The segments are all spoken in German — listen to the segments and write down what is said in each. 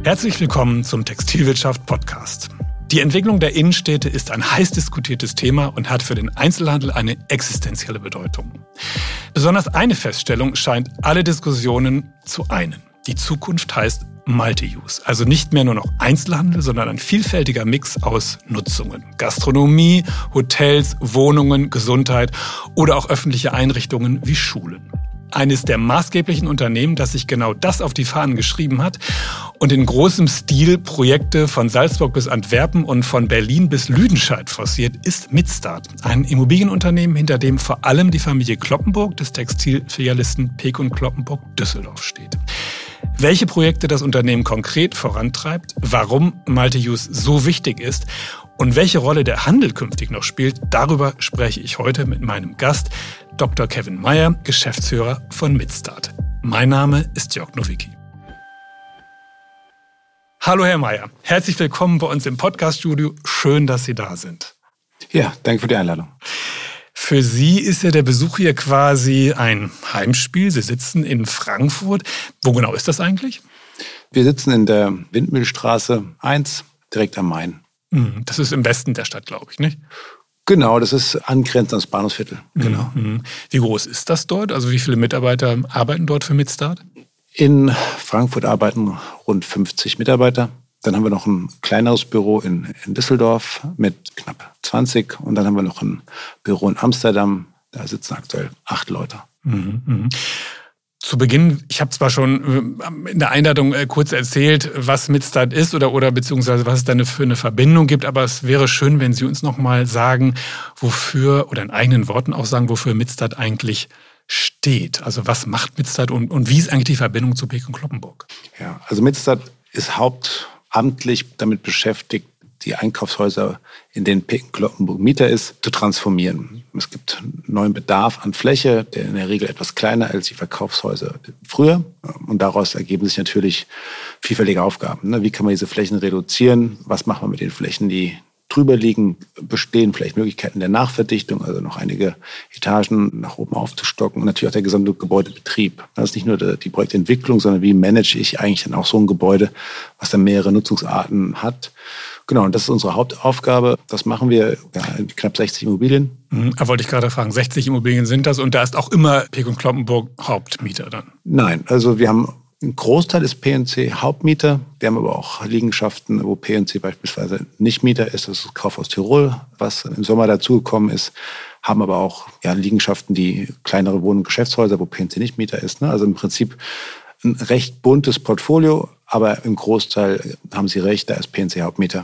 Herzlich willkommen zum Textilwirtschaft-Podcast. Die Entwicklung der Innenstädte ist ein heiß diskutiertes Thema und hat für den Einzelhandel eine existenzielle Bedeutung. Besonders eine Feststellung scheint alle Diskussionen zu einen. Die Zukunft heißt Multi-Use, also nicht mehr nur noch Einzelhandel, sondern ein vielfältiger Mix aus Nutzungen. Gastronomie, Hotels, Wohnungen, Gesundheit oder auch öffentliche Einrichtungen wie Schulen. Eines der maßgeblichen Unternehmen, das sich genau das auf die Fahnen geschrieben hat und in großem Stil Projekte von Salzburg bis Antwerpen und von Berlin bis Lüdenscheid forciert, ist Midstat. Ein Immobilienunternehmen, hinter dem vor allem die Familie Cloppenburg des Textilfilialisten Peek & Cloppenburg Düsseldorf steht. Welche Projekte das Unternehmen konkret vorantreibt, warum Multi-Use so wichtig ist und welche Rolle der Handel künftig noch spielt, darüber spreche ich heute mit meinem Gast, Dr. Kevin Meyer, Geschäftsführer von Midstat. Mein Name ist Jörg Nowicki. Hallo Herr Meyer, herzlich willkommen bei uns im Podcaststudio. Schön, dass Sie da sind. Ja, danke für die Einladung. Für Sie ist ja der Besuch hier quasi ein Heimspiel. Sie sitzen in Frankfurt. Wo genau ist das eigentlich? Wir sitzen in der Windmühlstraße 1, direkt am Main. Das ist im Westen der Stadt, glaube ich, nicht? Genau, das ist angrenzend ans Bahnhofsviertel. Genau. Wie groß ist das dort? Also wie viele Mitarbeiter arbeiten dort für Midstat? In Frankfurt arbeiten rund 50 Mitarbeiter. Dann haben wir noch ein kleineres Büro in Düsseldorf mit knapp 20. Und dann haben wir noch ein Büro in Amsterdam. Da sitzen aktuell 8 Leute. Zu Beginn, ich habe zwar schon in der Einladung kurz erzählt, was Midstat ist oder beziehungsweise was es da für eine Verbindung gibt, aber es wäre schön, wenn Sie uns nochmal sagen, wofür, oder in eigenen Worten auch sagen, wofür Midstat eigentlich steht. Also was macht Midstat und wie ist eigentlich die Verbindung zu Peek & Cloppenburg? Ja, also Midstat ist hauptamtlich damit beschäftigt, die Einkaufshäuser, in denen Peek & Cloppenburg Mieter ist, zu transformieren. Es gibt neuen Bedarf an Fläche, der in der Regel etwas kleiner als die Verkaufshäuser früher. Und daraus ergeben sich natürlich vielfältige Aufgaben. Wie kann man diese Flächen reduzieren? Was macht man mit den Flächen, die drüber liegen? Bestehen vielleicht Möglichkeiten der Nachverdichtung, also noch einige Etagen nach oben aufzustocken und natürlich auch der gesamte Gebäudebetrieb. Das ist nicht nur die Projektentwicklung, sondern wie manage ich eigentlich dann auch so ein Gebäude, was dann mehrere Nutzungsarten hat. Genau, und das ist unsere Hauptaufgabe. Das machen wir in knapp 60 Immobilien. Da wollte ich gerade fragen, 60 Immobilien sind das und da ist auch immer Peek & Cloppenburg Hauptmieter dann? Nein, also wir haben ein Großteil ist P&C Hauptmieter. Wir haben aber auch Liegenschaften, wo P&C beispielsweise nicht Mieter ist. Das ist das Kaufhaus Tirol, was im Sommer dazugekommen ist. Haben aber auch Liegenschaften, die kleinere Wohn- und Geschäftshäuser, wo P&C nicht Mieter ist. Also im Prinzip ein recht buntes Portfolio, aber im Großteil haben Sie recht, da ist P&C Hauptmieter.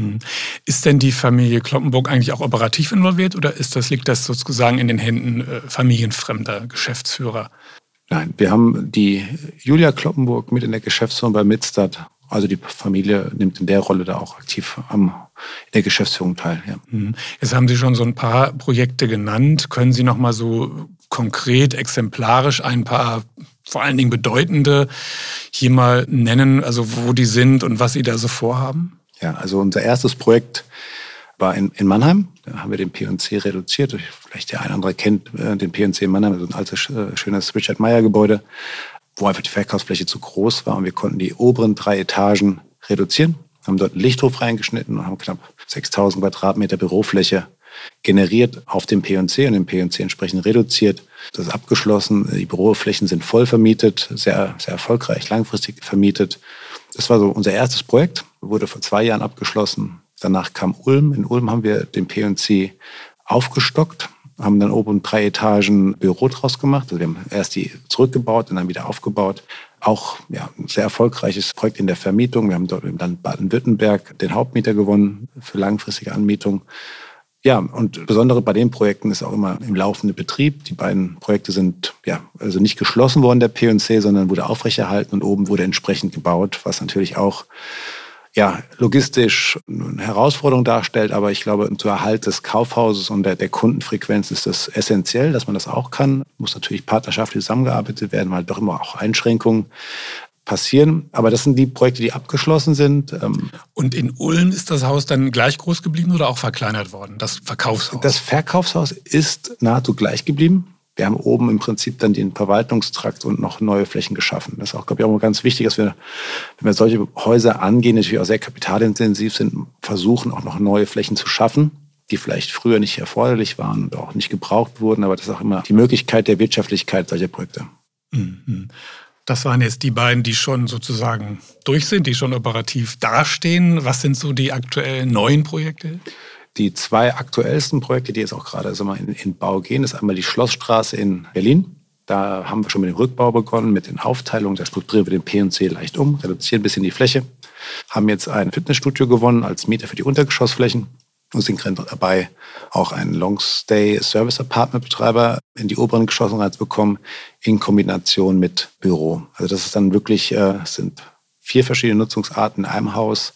Ist denn die Familie Cloppenburg eigentlich auch operativ involviert oder liegt das sozusagen in den Händen familienfremder Geschäftsführer? Nein, wir haben die Julia Cloppenburg mit in der Geschäftsführung bei Midstat. Also die Familie nimmt in der Rolle da auch aktiv in der Geschäftsführung teil. Ja. Jetzt haben Sie schon so ein paar Projekte genannt. Können Sie noch mal so konkret, exemplarisch ein paar vor allen Dingen bedeutende hier mal nennen, also wo die sind und was Sie da so vorhaben? Ja, also unser erstes Projekt war in Mannheim. Da haben wir den P&C reduziert. Vielleicht der eine oder andere kennt den P&C in Mannheim, also ein altes, schönes Richard-Meyer-Gebäude, wo einfach die Verkaufsfläche zu groß war und wir konnten die oberen 3 Etagen reduzieren, haben dort einen Lichthof reingeschnitten und haben knapp 6.000 Quadratmeter Bürofläche generiert auf dem P&C und den P&C entsprechend reduziert. Das ist abgeschlossen. Die Büroflächen sind voll vermietet, sehr, sehr erfolgreich, langfristig vermietet. Das war so unser erstes Projekt, wurde vor 2 Jahren abgeschlossen. Danach kam Ulm. In Ulm haben wir den P&C aufgestockt, haben dann oben 3 Etagen Büro draus gemacht. Also wir haben erst die zurückgebaut und dann wieder aufgebaut. Auch ein sehr erfolgreiches Projekt in der Vermietung. Wir haben dort im Land Baden-Württemberg den Hauptmieter gewonnen für langfristige Anmietung. Ja, und das Besondere bei den Projekten ist auch immer im laufenden Betrieb. Die beiden Projekte sind also nicht geschlossen worden, der P&C, sondern wurde aufrechterhalten und oben wurde entsprechend gebaut, was natürlich auch logistisch eine Herausforderung darstellt. Aber ich glaube, zum Erhalt des Kaufhauses und der Kundenfrequenz ist das essentiell, dass man das auch kann. Muss natürlich partnerschaftlich zusammengearbeitet werden, weil doch immer auch Einschränkungen passieren. Aber das sind die Projekte, die abgeschlossen sind. Und in Ulm ist das Haus dann gleich groß geblieben oder auch verkleinert worden, das Verkaufshaus? Das Verkaufshaus ist nahezu gleich geblieben. Wir haben oben im Prinzip dann den Verwaltungstrakt und noch neue Flächen geschaffen. Das ist auch, glaube ich, auch ganz wichtig, dass wir, wenn wir solche Häuser angehen, die natürlich auch sehr kapitalintensiv sind, versuchen auch noch neue Flächen zu schaffen, die vielleicht früher nicht erforderlich waren und auch nicht gebraucht wurden. Aber das ist auch immer die Möglichkeit der Wirtschaftlichkeit solcher Projekte. Das waren jetzt die beiden, die schon sozusagen durch sind, die schon operativ dastehen. Was sind so die aktuellen neuen Projekte? Die 2 aktuellsten Projekte, die jetzt auch gerade in Bau gehen, ist einmal die Schlossstraße in Berlin. Da haben wir schon mit dem Rückbau begonnen, mit den Aufteilungen. Da strukturieren wir den P&C leicht um, reduzieren ein bisschen die Fläche. Haben jetzt ein Fitnessstudio gewonnen als Mieter für die Untergeschossflächen und sind gerade dabei, auch einen Long-Stay-Service-Apartment-Betreiber in die oberen Geschosse reinzubekommen, in Kombination mit Büro. Also das ist dann wirklich, sind 4 verschiedene Nutzungsarten in einem Haus.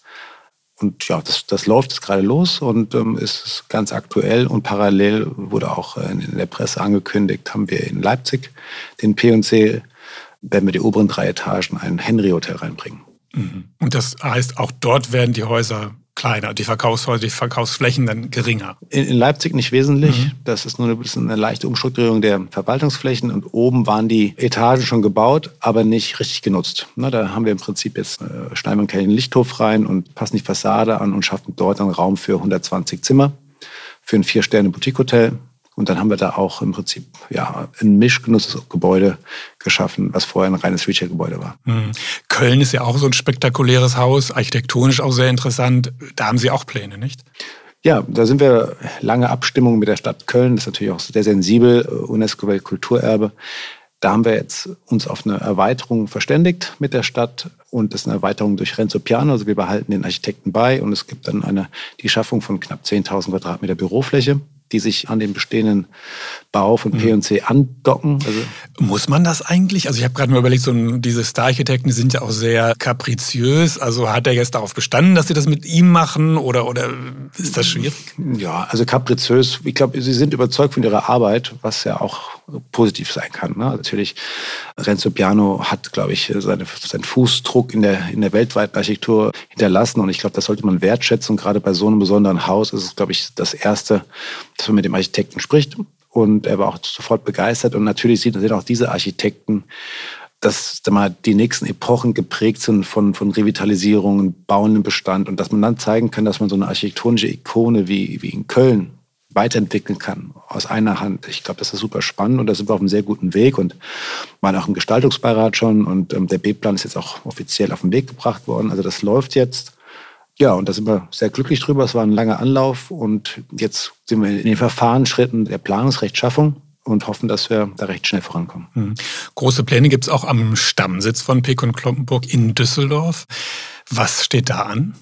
Und ja, das läuft jetzt gerade los und ist ganz aktuell. Und parallel wurde auch in der Presse angekündigt, haben wir in Leipzig den P&C, werden wir die oberen 3 Etagen ein Henry-Hotel reinbringen. Und das heißt, auch dort werden die Häuser kleiner, die Verkaufshäuser, die Verkaufsflächen dann geringer. In Leipzig nicht wesentlich. Das ist nur eine leichte Umstrukturierung der Verwaltungsflächen. Und oben waren die Etagen schon gebaut, aber nicht richtig genutzt. Da haben wir im Prinzip jetzt schneiden wir einen Lichthof rein und passen die Fassade an und schaffen dort einen Raum für 120 Zimmer für ein 4-Sterne-Boutique-Hotel. Und dann haben wir da auch im Prinzip ein mischgenutztes Gebäude geschaffen, was vorher ein reines Retail-Gebäude war. Köln ist ja auch so ein spektakuläres Haus, architektonisch auch sehr interessant. Da haben Sie auch Pläne, nicht? Ja, da sind wir lange Abstimmung mit der Stadt Köln. Das ist natürlich auch sehr sensibel, UNESCO-Weltkulturerbe. Da haben wir jetzt uns auf eine Erweiterung verständigt mit der Stadt. Und das ist eine Erweiterung durch Renzo Piano. Also wir behalten den Architekten bei. Und es gibt dann die Schaffung von knapp 10.000 Quadratmeter Bürofläche, die sich an den bestehenden Bau von P&C andocken. Also muss man das eigentlich? Also ich habe gerade mal überlegt, diese Star-Architekten, die sind ja auch sehr kapriziös. Also hat er jetzt darauf bestanden, dass sie das mit ihm machen oder ist das schwierig? Ja, also kapriziös. Ich glaube, sie sind überzeugt von ihrer Arbeit, was ja auch positiv sein kann. Ne? Natürlich, Renzo Piano hat, glaube ich, seinen Fußdruck in der weltweiten Architektur hinterlassen. Und ich glaube, das sollte man wertschätzen. Und gerade bei so einem besonderen Haus ist es, glaube ich, das Erste, dass man mit dem Architekten spricht. Und er war auch sofort begeistert. Und natürlich sind auch diese Architekten, dass die nächsten Epochen geprägt sind von Revitalisierungen, bauendem Bestand. Und dass man dann zeigen kann, dass man so eine architektonische Ikone wie in Köln weiterentwickeln kann aus einer Hand. Ich glaube, das ist super spannend und da sind wir auf einem sehr guten Weg und waren auch im Gestaltungsbeirat schon. Und der B-Plan ist jetzt auch offiziell auf den Weg gebracht worden. Also das läuft jetzt. Ja, und da sind wir sehr glücklich drüber. Es war ein langer Anlauf und jetzt sind wir in den Verfahrensschritten der Planungsrechtschaffung und hoffen, dass wir da recht schnell vorankommen. Große Pläne gibt es auch am Stammsitz von Peek & Kloppenburg in Düsseldorf. Was steht da an?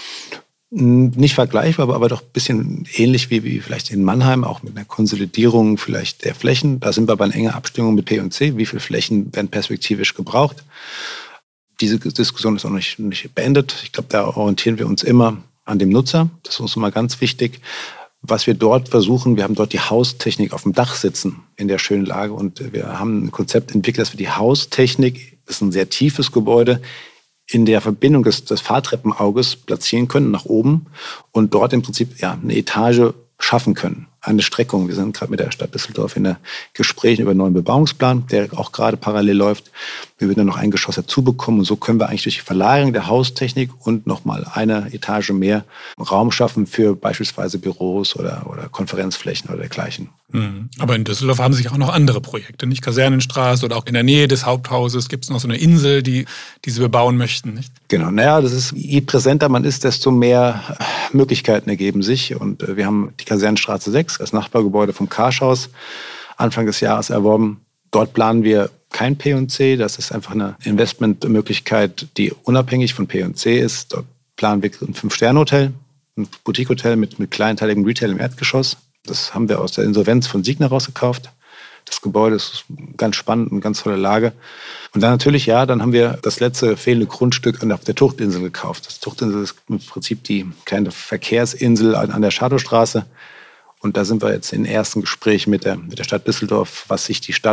Nicht vergleichbar, aber doch ein bisschen ähnlich wie vielleicht in Mannheim, auch mit einer Konsolidierung vielleicht der Flächen. Da sind wir bei einer engen Abstimmung mit P&C. Wie viele Flächen werden perspektivisch gebraucht? Diese Diskussion ist auch nicht beendet. Ich glaube, da orientieren wir uns immer an dem Nutzer. Das ist uns immer ganz wichtig. Was wir dort versuchen, wir haben dort die Haustechnik auf dem Dach sitzen in der schönen Lage und wir haben ein Konzept entwickelt, dass wir die Haustechnik, das ist ein sehr tiefes Gebäude, in der Verbindung des Fahrtreppenauges platzieren können, nach oben und dort im Prinzip eine Etage schaffen können. Eine Streckung. Wir sind gerade mit der Stadt Düsseldorf in Gesprächen über einen neuen Bebauungsplan, der auch gerade parallel läuft. Wir würden dann noch ein Geschoss dazu bekommen und so können wir eigentlich durch die Verlagerung der Haustechnik und nochmal eine Etage mehr Raum schaffen für beispielsweise Büros oder Konferenzflächen oder dergleichen. Aber in Düsseldorf haben sich auch noch andere Projekte, nicht? Kasernenstraße oder auch in der Nähe des Haupthauses gibt es noch so eine Insel, die sie bebauen möchten, nicht? Genau, das ist, je präsenter man ist, desto mehr Möglichkeiten ergeben sich. Und wir haben die Kasernenstraße 6, das Nachbargebäude vom Karschhaus, Anfang des Jahres erworben. Dort planen wir kein P&C, das ist einfach eine Investmentmöglichkeit, die unabhängig von P&C ist. Dort planen wir ein 5-Sterne-Hotel, ein Boutique-Hotel mit kleinteiligem Retail im Erdgeschoss. Das haben wir aus der Insolvenz von Signa rausgekauft. Das Gebäude ist ganz spannend und ganz tolle Lage. Und dann natürlich, dann haben wir das letzte fehlende Grundstück auf der Tuchtinsel gekauft. Das Tuchtinsel ist im Prinzip die kleine Verkehrsinsel an der Schadowstraße. Und da sind wir jetzt in ersten Gesprächen mit der Stadt Düsseldorf, was sich die Stadt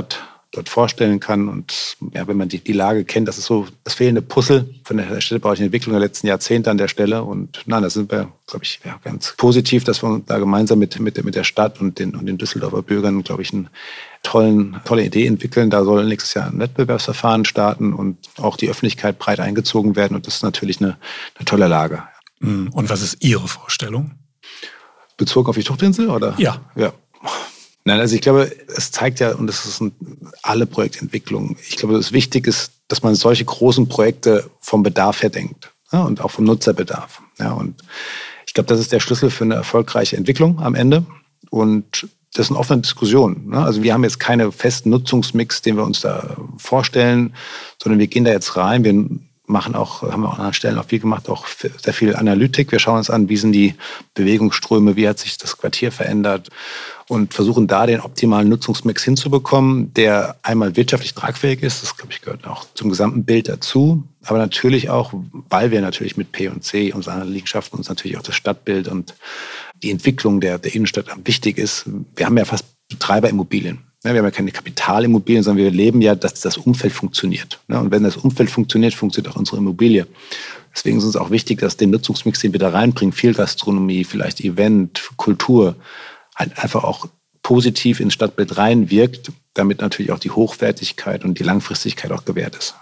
dort vorstellen kann. Und ja, wenn man die Lage kennt, das ist so das fehlende Puzzle von der städtebaulichen Entwicklung der letzten Jahrzehnte an der Stelle. Und nein, da sind wir, glaube ich, ja, ganz positiv, dass wir da gemeinsam mit der Stadt und den Düsseldorfer Bürgern, glaube ich, eine tolle Idee entwickeln. Da soll nächstes Jahr ein Wettbewerbsverfahren starten und auch die Öffentlichkeit breit eingezogen werden. Und das ist natürlich eine tolle Lage. Und was ist Ihre Vorstellung? Bezogen auf die Tuchtinsel, oder? Ja. Nein, also ich glaube, es zeigt ja, und das ist alle Projektentwicklungen, ich glaube, das Wichtige ist, dass man solche großen Projekte vom Bedarf her denkt, ja, und auch vom Nutzerbedarf. Ja, und ich glaube, das ist der Schlüssel für eine erfolgreiche Entwicklung am Ende. Und das ist eine offene Diskussion. Ne? Also wir haben jetzt keine festen Nutzungsmix, den wir uns da vorstellen, sondern wir gehen da jetzt rein. Wir haben wir auch an anderen Stellen auch viel gemacht, auch sehr viel Analytik. Wir schauen uns an, wie sind die Bewegungsströme, wie hat sich das Quartier verändert und versuchen da den optimalen Nutzungsmix hinzubekommen, der einmal wirtschaftlich tragfähig ist. Das, glaube ich, gehört auch zum gesamten Bild dazu. Aber natürlich auch, weil wir natürlich mit P&C, unsere Liegenschaften, uns natürlich auch das Stadtbild und die Entwicklung der Innenstadt wichtig ist. Wir haben ja fast Betreiberimmobilien. Wir haben ja keine Kapitalimmobilien, sondern wir leben ja, dass das Umfeld funktioniert. Und wenn das Umfeld funktioniert, funktioniert auch unsere Immobilie. Deswegen ist es auch wichtig, dass den Nutzungsmix, den wir da reinbringen, viel Gastronomie, vielleicht Event, Kultur, halt einfach auch positiv ins Stadtbild reinwirkt, damit natürlich auch die Hochwertigkeit und die Langfristigkeit auch gewährt ist.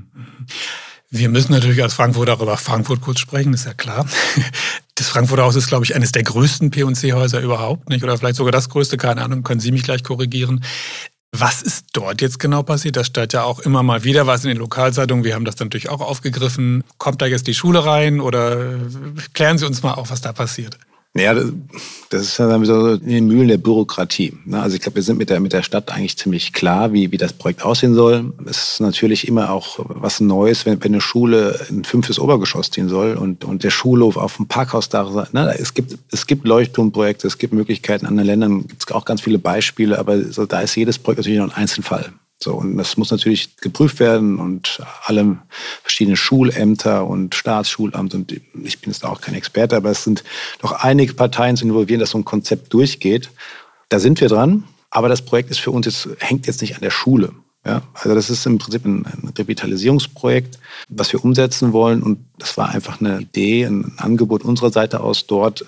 Wir müssen natürlich als Frankfurter auch über Frankfurt kurz sprechen, ist ja klar. Das Frankfurter Haus ist, glaube ich, eines der größten P&C-Häuser überhaupt, nicht? Oder vielleicht sogar das größte, keine Ahnung, können Sie mich gleich korrigieren. Was ist dort jetzt genau passiert? Da steht ja auch immer mal wieder was in den Lokalzeitungen. Wir haben das natürlich auch aufgegriffen. Kommt da jetzt die Schule rein oder klären Sie uns mal auf, was da passiert? Ja, das ist ja so in den Mühlen der Bürokratie. Also ich glaube, wir sind mit der Stadt eigentlich ziemlich klar, wie das Projekt aussehen soll. Es ist natürlich immer auch was Neues, wenn eine Schule ein 5. Obergeschoss ziehen soll und der Schulhof auf dem Parkhausdach. Es gibt Leuchtturmprojekte, es gibt Möglichkeiten. In anderen Ländern gibt es auch ganz viele Beispiele, aber so, da ist jedes Projekt natürlich noch ein Einzelfall. So, und das muss natürlich geprüft werden und alle verschiedenen Schulämter und Staatsschulamt, und ich bin jetzt auch kein Experte, aber es sind doch einige Parteien zu involvieren, dass so ein Konzept durchgeht. Da sind wir dran, aber das Projekt ist für uns hängt jetzt nicht an der Schule. Ja? Also das ist im Prinzip ein Revitalisierungsprojekt, was wir umsetzen wollen, und das war einfach eine Idee, ein Angebot unserer Seite aus, dort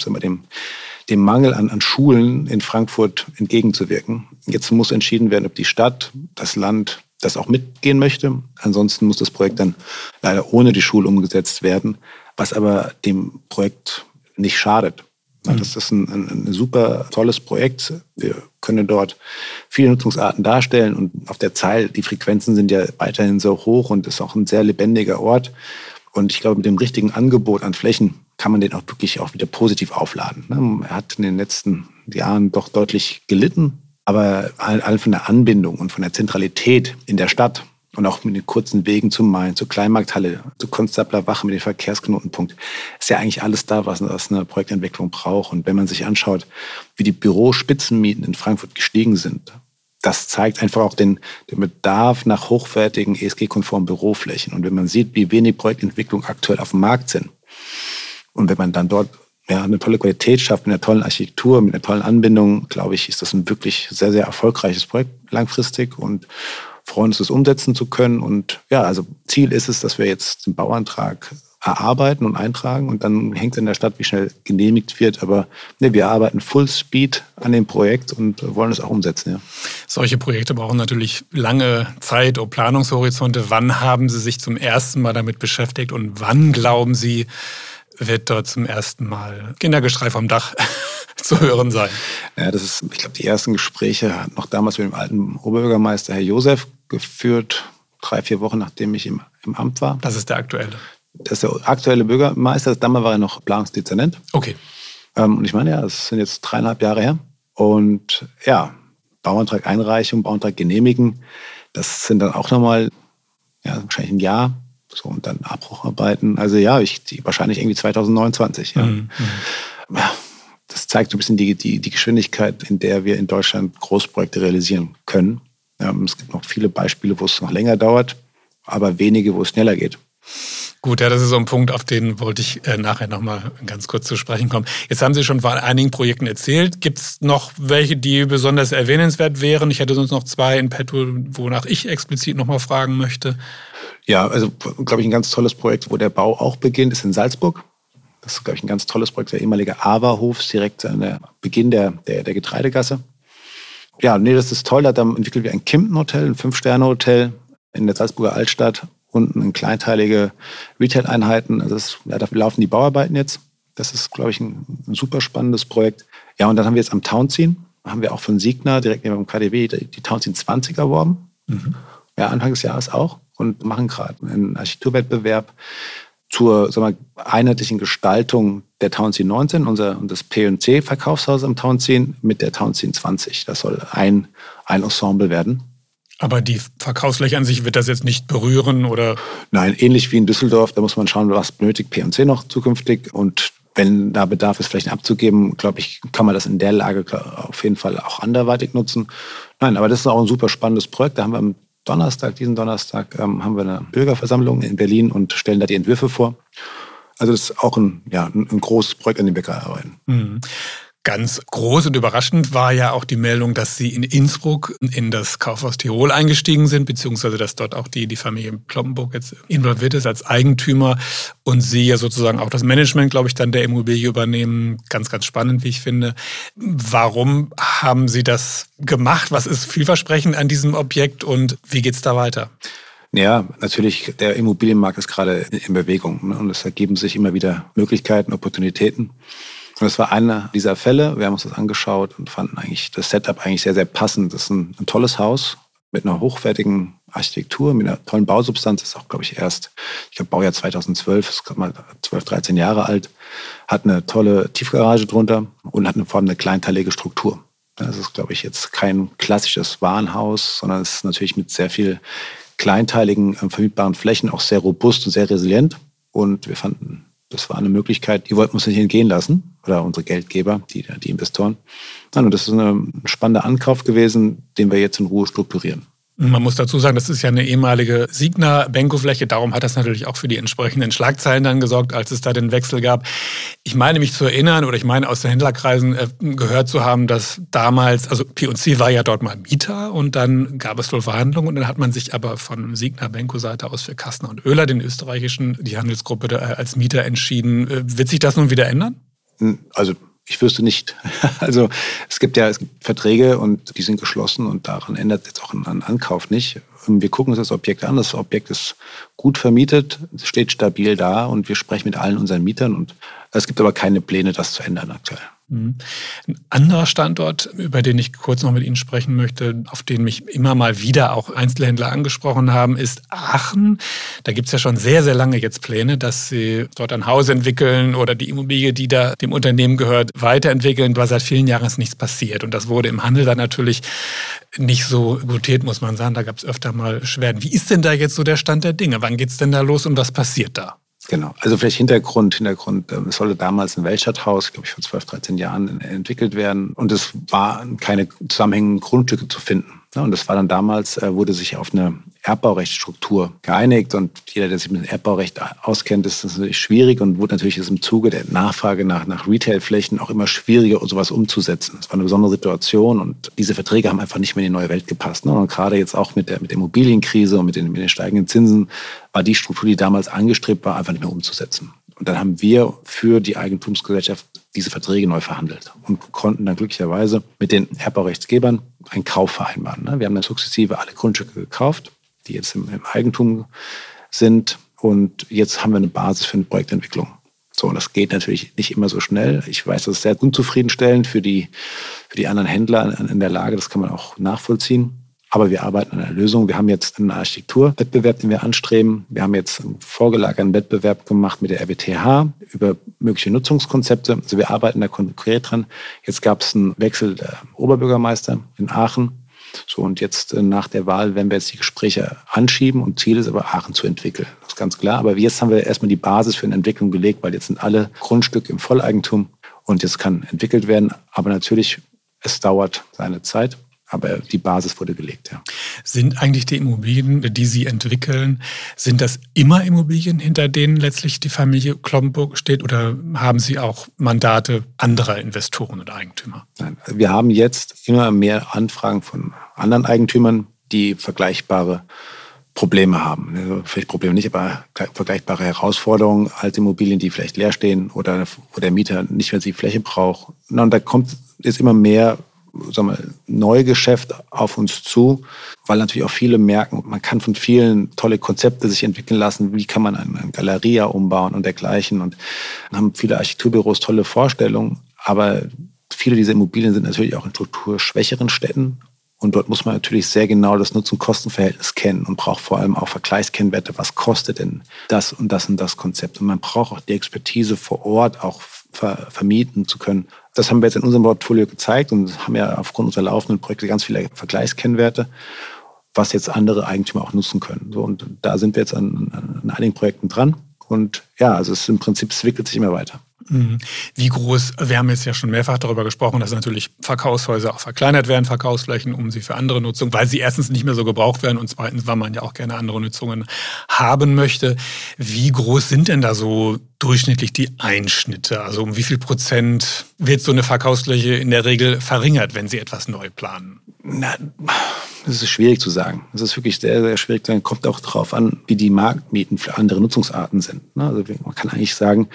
dem Mangel an Schulen in Frankfurt entgegenzuwirken. Jetzt muss entschieden werden, ob die Stadt, das Land das auch mitgehen möchte. Ansonsten muss das Projekt dann leider ohne die Schule umgesetzt werden, was aber dem Projekt nicht schadet. Das ist ein super tolles Projekt. Wir können dort viele Nutzungsarten darstellen, und auf der Zeil, die Frequenzen sind ja weiterhin so hoch und ist auch ein sehr lebendiger Ort. Und ich glaube, mit dem richtigen Angebot an Flächen kann man den auch wirklich auch wieder positiv aufladen. Er hat in den letzten Jahren doch deutlich gelitten, aber allein von der Anbindung und von der Zentralität in der Stadt und auch mit den kurzen Wegen zum Main, zur Kleinmarkthalle, zur Konstabler Wache mit dem Verkehrsknotenpunkt, ist ja eigentlich alles da, was eine Projektentwicklung braucht. Und wenn man sich anschaut, wie die Bürospitzenmieten in Frankfurt gestiegen sind, das zeigt einfach auch den Bedarf nach hochwertigen, ESG-konformen Büroflächen. Und wenn man sieht, wie wenig Projektentwicklung aktuell auf dem Markt sind, und wenn man dann dort eine tolle Qualität schafft, mit einer tollen Architektur, mit einer tollen Anbindung, glaube ich, ist das ein wirklich sehr, sehr erfolgreiches Projekt langfristig, und freuen uns, das umsetzen zu können. Und ja, also Ziel ist es, dass wir jetzt den Bauantrag erarbeiten und eintragen, und dann hängt es in der Stadt, wie schnell genehmigt wird. Aber wir arbeiten Full Speed an dem Projekt und wollen es auch umsetzen. Ja. Solche Projekte brauchen natürlich lange Zeit und Planungshorizonte. Wann haben Sie sich zum ersten Mal damit beschäftigt, und wann, glauben Sie, wird dort zum ersten Mal Kindergeschrei vom Dach zu hören sein? Ja, ich glaube, die ersten Gespräche hat noch damals mit dem alten Oberbürgermeister Herr Josef geführt, 3-4 Wochen, nachdem ich im Amt war. Das ist der aktuelle? Das ist der aktuelle Bürgermeister. Damals war er noch Planungsdezernent. Okay. Und ich meine, ja, das sind jetzt 3,5 Jahre her. Und ja, Bauantrag Einreichung, Bauantrag genehmigen, das sind dann auch nochmal wahrscheinlich ein Jahr. So, und dann Abbrucharbeiten. Also ja, wahrscheinlich irgendwie 2029. Ja. Ja, das zeigt so ein bisschen die Geschwindigkeit, in der wir in Deutschland Großprojekte realisieren können. Es gibt noch viele Beispiele, wo es noch länger dauert, aber wenige, wo es schneller geht. Gut, ja, das ist so ein Punkt, auf den wollte ich nachher nochmal ganz kurz zu sprechen kommen. Jetzt haben Sie schon von einigen Projekten erzählt. Gibt es noch welche, die besonders erwähnenswert wären? Ich hätte sonst noch 2 in petto, wonach ich explizit nochmal fragen möchte. Ja, also glaube ich, ein ganz tolles Projekt, wo der Bau auch beginnt, ist in Salzburg. Das ist, glaube ich, ein ganz tolles Projekt, der ehemalige Awa-Hof, direkt an der Beginn der Getreidegasse. Ja, nee, das ist toll. Da entwickeln wir ein Kimpton-Hotel, ein 5-Sterne-Hotel in der Salzburger Altstadt. Unten in kleinteilige Retail-Einheiten. Also dafür laufen die Bauarbeiten jetzt. Das ist, glaube ich, ein super spannendes Projekt. Ja, und dann haben wir jetzt am Townziehen, haben wir auch von Signa direkt neben dem KaDeWe die Townziehen 20 erworben. Mhm. Ja, Anfang des Jahres auch. Und machen gerade einen Architekturwettbewerb zur einheitlichen Gestaltung der Townziehen 19 und des P&C-Verkaufshauses am Townziehen mit der Townziehen 20. Das soll ein Ensemble werden. Aber die Verkaufsfläche an sich wird das jetzt nicht berühren, oder? Nein, ähnlich wie in Düsseldorf, da muss man schauen, was benötigt P&C noch zukünftig. Und wenn da Bedarf ist, Flächen abzugeben, glaube ich, kann man das in der Lage auf jeden Fall auch anderweitig nutzen. Nein, aber das ist auch ein super spannendes Projekt. Da haben wir diesen Donnerstag, haben wir eine Bürgerversammlung in Berlin und stellen da die Entwürfe vor. Also das ist auch ein großes Projekt, an dem wir gerade arbeiten. Mhm. Ganz groß und überraschend war ja auch die Meldung, dass Sie in Innsbruck in das Kaufhaus Tirol eingestiegen sind, beziehungsweise dass dort auch die Familie Kloppenburg jetzt involviert ist als Eigentümer und Sie ja sozusagen auch das Management, glaube ich, dann der Immobilie übernehmen. Ganz, ganz spannend, wie ich finde. Warum haben Sie das gemacht? Was ist vielversprechend an diesem Objekt und wie geht's da weiter? Ja, natürlich, der Immobilienmarkt ist gerade in Bewegung, ne? Und es ergeben sich immer wieder Möglichkeiten, Opportunitäten. Und das war einer dieser Fälle. Wir haben uns das angeschaut und fanden eigentlich das Setup eigentlich sehr, sehr passend. Das ist ein tolles Haus mit einer hochwertigen Architektur, mit einer tollen Bausubstanz. Das ist auch, glaube ich, Baujahr 2012, ist gerade mal 12, 13 Jahre alt. Hat eine tolle Tiefgarage drunter und hat vor allem eine kleinteilige Struktur. Das ist, glaube ich, jetzt kein klassisches Warenhaus, sondern es ist natürlich mit sehr viel kleinteiligen, vermietbaren Flächen auch sehr robust und sehr resilient. Und wir fanden, das war eine Möglichkeit, die wollten wir uns nicht entgehen lassen, oder unsere Geldgeber, die Investoren. Und das ist ein spannender Ankauf gewesen, den wir jetzt in Ruhe strukturieren. Man muss dazu sagen, das ist ja eine ehemalige Signa-Benko-Fläche. Darum hat das natürlich auch für die entsprechenden Schlagzeilen dann gesorgt, als es da den Wechsel gab. Ich meine mich zu erinnern, oder ich meine aus den Händlerkreisen gehört zu haben, dass damals, also P&C war ja dort mal Mieter und dann gab es wohl Verhandlungen und dann hat man sich aber von Signa-Benko-Seite aus für Kastner und Oehler, den österreichischen, die Handelsgruppe, als Mieter entschieden. Wird sich das nun wieder ändern? Also ich wüsste nicht. Also es gibt Verträge und die sind geschlossen und daran ändert jetzt auch ein Ankauf nicht. Wir gucken uns das Objekt an. Das Objekt ist gut vermietet, steht stabil da und wir sprechen mit allen unseren Mietern. Und es gibt aber keine Pläne, das zu ändern aktuell. Ein anderer Standort, über den ich kurz noch mit Ihnen sprechen möchte, auf den mich immer mal wieder auch Einzelhändler angesprochen haben, ist Aachen. Da gibt es ja schon sehr, sehr lange jetzt Pläne, dass Sie dort ein Haus entwickeln oder die Immobilie, die da dem Unternehmen gehört, weiterentwickeln, weil seit vielen Jahren ist nichts passiert. Und das wurde im Handel dann natürlich nicht so gutiert, muss man sagen. Da gab es öfter mal Beschwerden. Wie ist denn da jetzt so der Stand der Dinge? Wann geht's denn da los und was passiert da? Genau, also vielleicht Hintergrund. Es sollte damals ein Weltstadthaus, glaube ich, vor 12, 13 Jahren entwickelt werden. Und es waren keine zusammenhängenden Grundstücke zu finden. Und das war dann damals, wurde sich auf eine Erbbaurechtsstruktur geeinigt. Und jeder, der sich mit dem Erbbaurecht auskennt, ist das natürlich schwierig und wurde natürlich im Zuge der Nachfrage nach Retailflächen auch immer schwieriger, sowas umzusetzen. Das war eine besondere Situation und diese Verträge haben einfach nicht mehr in die neue Welt gepasst. Und gerade jetzt auch mit der Immobilienkrise und mit den steigenden Zinsen war die Struktur, die damals angestrebt war, einfach nicht mehr umzusetzen. Und dann haben wir für die Eigentumsgesellschaft diese Verträge neu verhandelt und konnten dann glücklicherweise mit den Erbbaurechtsgebern einen Kauf vereinbaren. Wir haben dann sukzessive alle Grundstücke gekauft, die jetzt im Eigentum sind. Und jetzt haben wir eine Basis für eine Projektentwicklung. So, und das geht natürlich nicht immer so schnell. Ich weiß, das ist sehr unzufriedenstellend für die anderen Händler in der Lage. Das kann man auch nachvollziehen. Aber wir arbeiten an einer Lösung. Wir haben jetzt einen Architekturwettbewerb, den wir anstreben. Wir haben jetzt einen vorgelagerten Wettbewerb gemacht mit der RWTH über mögliche Nutzungskonzepte. Also wir arbeiten da konkret dran. Jetzt gab es einen Wechsel der Oberbürgermeister in Aachen. So, und jetzt nach der Wahl werden wir jetzt die Gespräche anschieben und Ziel ist aber, Aachen zu entwickeln. Das ist ganz klar. Aber jetzt haben wir erstmal die Basis für eine Entwicklung gelegt, weil jetzt sind alle Grundstücke im Volleigentum und jetzt kann entwickelt werden. Aber natürlich, es dauert seine Zeit. Aber die Basis wurde gelegt, ja. Sind eigentlich die Immobilien, die Sie entwickeln, sind das immer Immobilien, hinter denen letztlich die Familie Kloppenburg steht, oder haben Sie auch Mandate anderer Investoren und Eigentümer? Nein, wir haben jetzt immer mehr Anfragen von anderen Eigentümern, die vergleichbare Probleme haben. Also vielleicht Probleme nicht, aber vergleichbare Herausforderungen als Immobilien, die vielleicht leer stehen oder wo der Mieter nicht mehr die Fläche braucht. Und da kommt jetzt immer mehr, sagen wir, Neugeschäft auf uns zu, weil natürlich auch viele merken, man kann von vielen tolle Konzepte sich entwickeln lassen, wie kann man eine Galeria umbauen und dergleichen, und dann haben viele Architekturbüros tolle Vorstellungen, aber viele dieser Immobilien sind natürlich auch in strukturschwächeren Städten, und dort muss man natürlich sehr genau das Nutzen-Kosten-Verhältnis kennen und braucht vor allem auch Vergleichskennwerte, was kostet denn das und das und das Konzept, und man braucht auch die Expertise vor Ort auch vermieten zu können. Das haben wir jetzt in unserem Portfolio gezeigt und haben ja aufgrund unserer laufenden Projekte ganz viele Vergleichskennwerte, was jetzt andere Eigentümer auch nutzen können. So, und da sind wir jetzt an einigen Projekten dran. Und ja, also es entwickelt sich immer weiter. Wie groß, wir haben jetzt ja schon mehrfach darüber gesprochen, dass natürlich Verkaufshäuser auch verkleinert werden, Verkaufsflächen, um sie für andere Nutzung, weil sie erstens nicht mehr so gebraucht werden und zweitens, weil man ja auch gerne andere Nutzungen haben möchte. Wie groß sind denn da so durchschnittlich die Einschnitte? Also um wie viel Prozent wird so eine Verkaufsfläche in der Regel verringert, wenn Sie etwas neu planen? Na, das ist schwierig zu sagen. Das ist wirklich sehr, sehr schwierig zu sagen. Kommt auch darauf an, wie die Marktmieten für andere Nutzungsarten sind. Also man kann eigentlich sagen,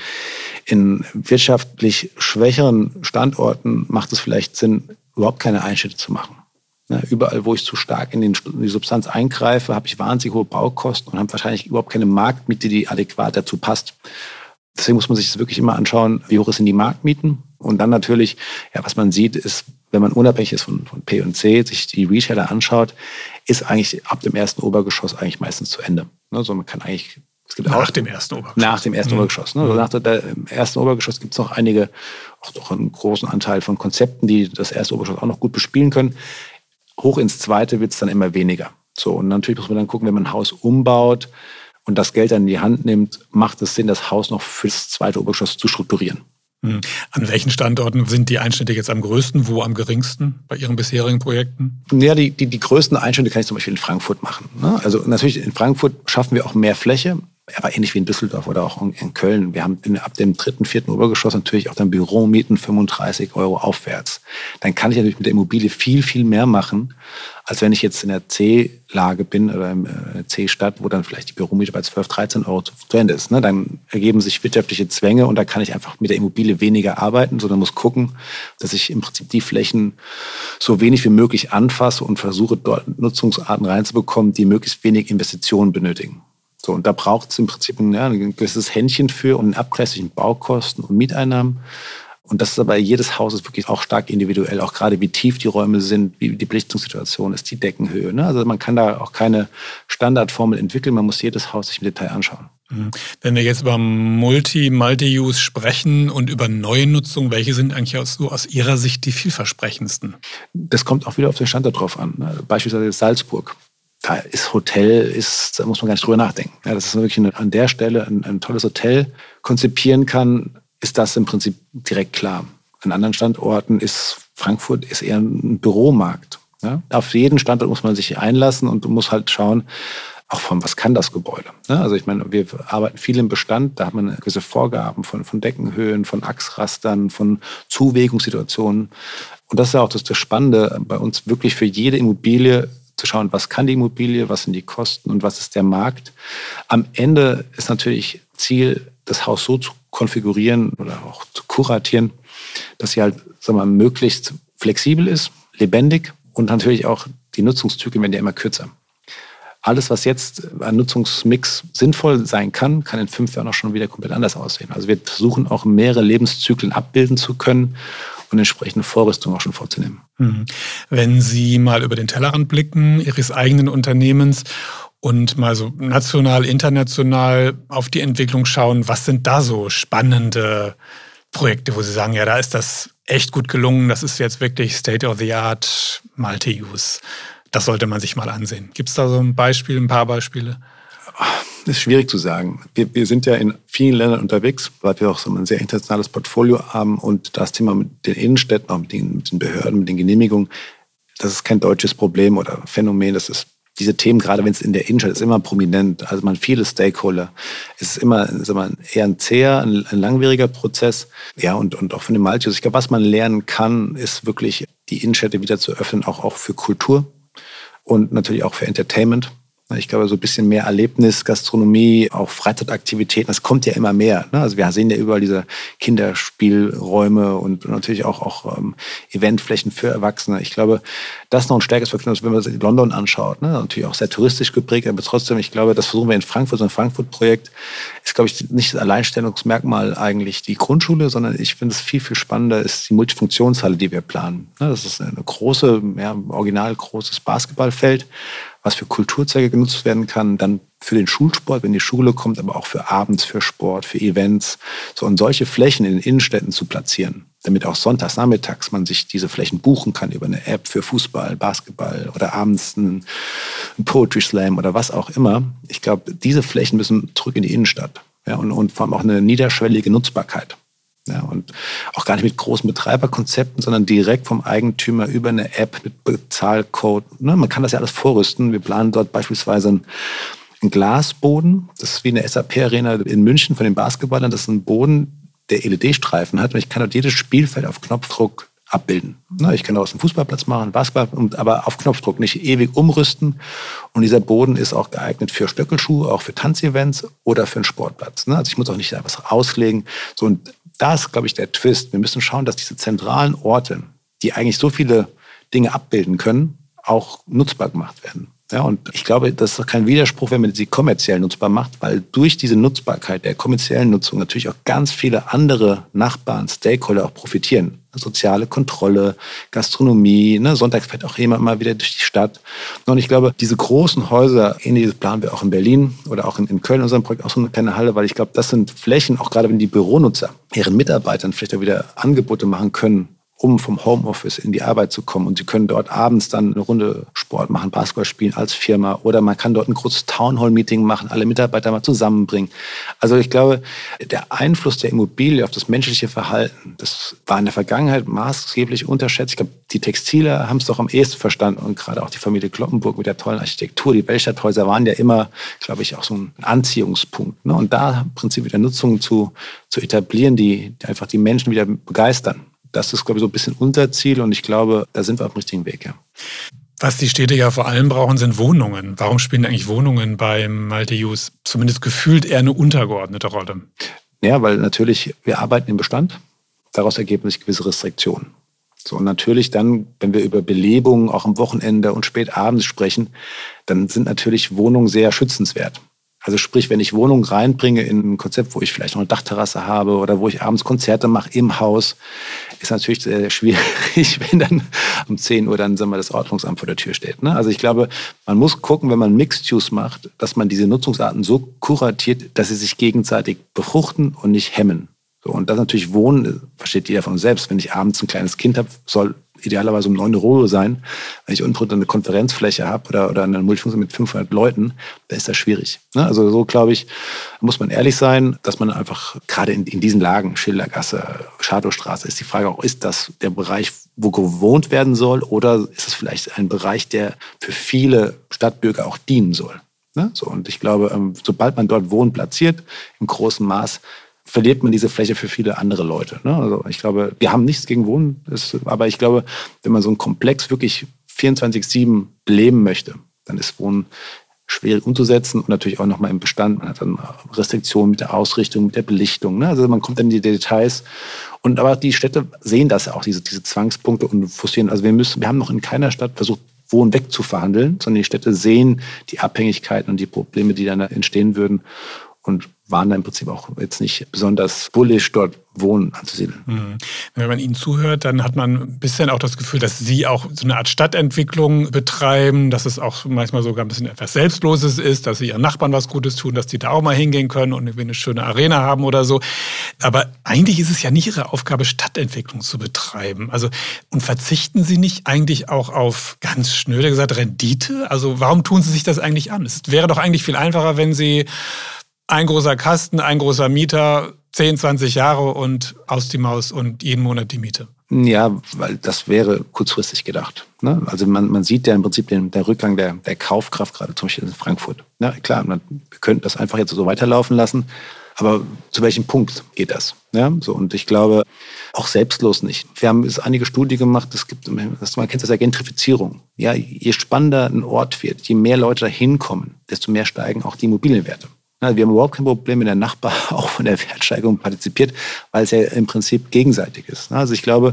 in wirtschaftlich schwächeren Standorten macht es vielleicht Sinn, überhaupt keine Einschnitte zu machen. Überall, wo ich zu stark in die Substanz eingreife, habe ich wahnsinnig hohe Baukosten und habe wahrscheinlich überhaupt keine Marktmiete, die adäquat dazu passt. Deswegen muss man sich das wirklich immer anschauen, wie hoch sind die Marktmieten. Und dann natürlich, ja, was man sieht, ist, wenn man unabhängig ist von P&C, sich die Retailer anschaut, ist eigentlich ab dem ersten Obergeschoss eigentlich meistens zu Ende. Also man kann eigentlich, es gibt nach dem ersten Obergeschoss. Nach dem ersten Obergeschoss. Also nach dem ersten Obergeschoss gibt es noch einige, auch noch einen großen Anteil von Konzepten, die das erste Obergeschoss auch noch gut bespielen können. Hoch ins zweite wird es dann immer weniger. So, und natürlich muss man dann gucken, wenn man ein Haus umbaut und das Geld dann in die Hand nimmt, macht es Sinn, das Haus noch fürs zweite Obergeschoss zu strukturieren. An welchen Standorten sind die Einschnitte jetzt am größten, wo am geringsten bei Ihren bisherigen Projekten? Ja, die größten Einschnitte kann ich zum Beispiel in Frankfurt machen. Also natürlich in Frankfurt schaffen wir auch mehr Fläche, aber ähnlich wie in Düsseldorf oder auch in Köln. Wir haben ab dem 3., 4. Obergeschoss natürlich auch dann Büromieten 35 € aufwärts. Dann kann ich natürlich mit der Immobilie viel, viel mehr machen, als wenn ich jetzt in der C-Lage bin oder in der C-Stadt, wo dann vielleicht die Büromiete bei 12, 13 € zu Ende ist. Dann ergeben sich wirtschaftliche Zwänge und da kann ich einfach mit der Immobilie weniger arbeiten, sondern muss gucken, dass ich im Prinzip die Flächen so wenig wie möglich anfasse und versuche, dort Nutzungsarten reinzubekommen, die möglichst wenig Investitionen benötigen. So, und da braucht es im Prinzip ein gewisses Händchen für und einen Abgleich zwischen Baukosten und Mieteinnahmen. Und das ist aber, jedes Haus ist wirklich auch stark individuell, auch gerade wie tief die Räume sind, wie die Belichtungssituation ist, die Deckenhöhe. Also man kann da auch keine Standardformel entwickeln, man muss jedes Haus sich im Detail anschauen. Wenn wir jetzt über Multi-Use sprechen und über neue Nutzung, welche sind eigentlich aus Ihrer Sicht die vielversprechendsten? Das kommt auch wieder auf den Standort drauf an. Beispielsweise Salzburg. Da ist Hotel, da muss man gar nicht drüber nachdenken. Ja, das ist wirklich an der Stelle ein tolles Hotel konzipieren kann, ist das im Prinzip direkt klar. An anderen Standorten Frankfurt ist eher ein Büromarkt. Ja? Auf jeden Standort muss man sich einlassen und muss halt schauen, auch was kann das Gebäude. Ja? Also ich meine, wir arbeiten viel im Bestand, da hat man gewisse Vorgaben von Deckenhöhen, von Achsrastern, von Zuwägungssituationen. Und das ist ja auch das Spannende bei uns, wirklich für jede Immobilie zu schauen, was kann die Immobilie, was sind die Kosten und was ist der Markt. Am Ende ist natürlich Ziel, das Haus so zu konfigurieren oder auch zu kuratieren, dass sie halt, möglichst flexibel ist, lebendig und natürlich auch die Nutzungszyklen werden ja immer kürzer. Alles, was jetzt an Nutzungsmix sinnvoll sein kann, kann in 5 Jahren auch schon wieder komplett anders aussehen. Also wir versuchen auch mehrere Lebenszyklen abbilden zu können und entsprechende Vorrüstung auch schon vorzunehmen. Wenn Sie mal über den Tellerrand blicken, Ihres eigenen Unternehmens und mal so national, international auf die Entwicklung schauen, was sind da so spannende Projekte, wo Sie sagen, ja, da ist das echt gut gelungen, das ist jetzt wirklich State of the Art, Multi-Use. Das sollte man sich mal ansehen. Gibt es da so ein paar Beispiele? Das ist schwierig zu sagen. Wir sind ja in vielen Ländern unterwegs, weil wir auch so ein sehr internationales Portfolio haben und das Thema mit den Innenstädten, auch mit den Behörden, mit den Genehmigungen, das ist kein deutsches Problem oder Phänomen. Das ist diese Themen, gerade wenn es in der Innenstadt ist, immer prominent. Also man viele Stakeholder. Es ist immer eher ein zäher, ein langwieriger Prozess. Ja, und auch von den Maltius. Ich glaube, was man lernen kann, ist wirklich die Innenstädte wieder zu öffnen, auch für Kultur und natürlich auch für Entertainment. Ich glaube, so ein bisschen mehr Erlebnis, Gastronomie, auch Freizeitaktivitäten, das kommt ja immer mehr. Also wir sehen ja überall diese Kinderspielräume und natürlich auch Eventflächen für Erwachsene. Ich glaube, das ist noch ein stärkeres Verknüpfung, wenn man sich London anschaut. Natürlich auch sehr touristisch geprägt, aber trotzdem, ich glaube, das versuchen wir in Frankfurt. So ein Frankfurt-Projekt ist, glaube ich, nicht das Alleinstellungsmerkmal eigentlich die Grundschule, sondern ich finde es viel, viel spannender ist die Multifunktionshalle, die wir planen. Das ist eine große, original großes Basketballfeld, was für Kulturzwecke genutzt werden kann, dann für den Schulsport, wenn die Schule kommt, aber auch für abends, für Sport, für Events. So, und solche Flächen in den Innenstädten zu platzieren, damit auch sonntags, nachmittags man sich diese Flächen buchen kann über eine App für Fußball, Basketball oder abends ein Poetry Slam oder was auch immer. Ich glaube, diese Flächen müssen zurück in die Innenstadt. Ja, und vor allem auch eine niederschwellige Nutzbarkeit. Ja, und auch gar nicht mit großen Betreiberkonzepten, sondern direkt vom Eigentümer über eine App mit Bezahlcode. Man kann das ja alles vorrüsten. Wir planen dort beispielsweise einen Glasboden. Das ist wie eine SAP-Arena in München von den Basketballern. Das ist ein Boden, der LED-Streifen hat. Und ich kann dort jedes Spielfeld auf Knopfdruck abbilden. Ich kann daraus einen Fußballplatz machen, Basketball, aber auf Knopfdruck, nicht ewig umrüsten. Und dieser Boden ist auch geeignet für Stöckelschuhe, auch für Tanzevents oder für einen Sportplatz. Also ich muss auch nicht da was auslegen. So, und das ist, glaube ich, der Twist. Wir müssen schauen, dass diese zentralen Orte, die eigentlich so viele Dinge abbilden können, auch nutzbar gemacht werden. Ja, und ich glaube, das ist kein Widerspruch, wenn man sie kommerziell nutzbar macht, weil durch diese Nutzbarkeit der kommerziellen Nutzung natürlich auch ganz viele andere Nachbarn, Stakeholder auch profitieren. Soziale Kontrolle, Gastronomie, sonntags fährt auch jemand mal wieder durch die Stadt. Und ich glaube, diese großen Häuser, ähnliches planen wir auch in Berlin oder auch in Köln in unserem Projekt, auch so eine kleine Halle, weil ich glaube, das sind Flächen, auch gerade wenn die Büronutzer ihren Mitarbeitern vielleicht auch wieder Angebote machen können, um vom Homeoffice in die Arbeit zu kommen. Und sie können dort abends dann eine Runde Sport machen, Basketball spielen als Firma. Oder man kann dort ein großes Townhall-Meeting machen, alle Mitarbeiter mal zusammenbringen. Also ich glaube, der Einfluss der Immobilie auf das menschliche Verhalten, das war in der Vergangenheit maßgeblich unterschätzt. Ich glaube, die Textiler haben es doch am ehesten verstanden. Und gerade auch die Familie Kloppenburg mit der tollen Architektur. Die Weltstadthäuser waren ja immer, glaube ich, auch so ein Anziehungspunkt. Und da im Prinzip wieder Nutzungen zu etablieren, die einfach die Menschen wieder begeistern. Das ist, glaube ich, so ein bisschen unser Ziel und ich glaube, da sind wir auf dem richtigen Weg. Ja. Was die Städte ja vor allem brauchen, sind Wohnungen. Warum spielen eigentlich Wohnungen beim Multi-Use zumindest gefühlt eher eine untergeordnete Rolle? Ja, weil natürlich, wir arbeiten im Bestand, daraus ergeben sich gewisse Restriktionen. So, und natürlich dann, wenn wir über Belebung auch am Wochenende und spät abends sprechen, dann sind natürlich Wohnungen sehr schützenswert. Also sprich, wenn ich Wohnungen reinbringe in ein Konzept, wo ich vielleicht noch eine Dachterrasse habe oder wo ich abends Konzerte mache im Haus, ist natürlich sehr schwierig, wenn dann um 10 Uhr dann, sagen wir, das Ordnungsamt vor der Tür steht. Also ich glaube, man muss gucken, wenn man Mixed-Use macht, dass man diese Nutzungsarten so kuratiert, dass sie sich gegenseitig befruchten und nicht hemmen. So, und das natürlich Wohnen, versteht jeder von uns selbst. Wenn ich abends ein kleines Kind habe, soll idealerweise um 9 Uhr Ruhe sein. Wenn ich unten eine Konferenzfläche habe oder eine Multifunktion mit 500 Leuten, dann ist das schwierig. Also so, glaube ich, muss man ehrlich sein, dass man einfach gerade in diesen Lagen, Schildergasse, Schadowstraße, ist die Frage auch, ist das der Bereich, wo gewohnt werden soll oder ist es vielleicht ein Bereich, der für viele Stadtbürger auch dienen soll? So, und ich glaube, sobald man dort Wohnen platziert, im großen Maß, verliert man diese Fläche für viele andere Leute. Also ich glaube, wir haben nichts gegen Wohnen, aber ich glaube, wenn man so einen Komplex wirklich 24/7 beleben möchte, dann ist Wohnen schwierig umzusetzen und natürlich auch nochmal im Bestand. Man hat dann Restriktionen mit der Ausrichtung, mit der Belichtung. Also man kommt dann in die Details. Aber die Städte sehen das auch, diese Zwangspunkte und forcieren. Also wir haben noch in keiner Stadt versucht, Wohnen wegzuverhandeln, sondern die Städte sehen die Abhängigkeiten und die Probleme, die dann entstehen würden. Und waren da im Prinzip auch jetzt nicht besonders bullish, dort Wohnen anzusiedeln. Wenn man Ihnen zuhört, dann hat man ein bisschen auch das Gefühl, dass Sie auch so eine Art Stadtentwicklung betreiben, dass es auch manchmal sogar ein bisschen etwas Selbstloses ist, dass Sie Ihren Nachbarn was Gutes tun, dass die da auch mal hingehen können und irgendwie eine schöne Arena haben oder so. Aber eigentlich ist es ja nicht Ihre Aufgabe, Stadtentwicklung zu betreiben. Also, und verzichten Sie nicht eigentlich auch auf, ganz schnöde gesagt, Rendite? Also warum tun Sie sich das eigentlich an? Es wäre doch eigentlich viel einfacher, wenn Sie ein großer Kasten, ein großer Mieter, 10, 20 Jahre und aus die Maus und jeden Monat die Miete. Ja, weil das wäre kurzfristig gedacht. Ne? Also man sieht ja im Prinzip der Rückgang der Kaufkraft, gerade zum Beispiel in Frankfurt. Ja, klar, wir könnten das einfach jetzt so weiterlaufen lassen, aber zu welchem Punkt geht das? Ja, so, und ich glaube, auch selbstlos nicht. Wir haben jetzt einige Studien gemacht, man kennt das ja, Gentrifizierung. Ja, je spannender ein Ort wird, je mehr Leute da hinkommen, desto mehr steigen auch die Immobilienwerte. Wir haben überhaupt kein Problem, wenn der Nachbar auch von der Wertsteigerung partizipiert, weil es ja im Prinzip gegenseitig ist. Also ich glaube,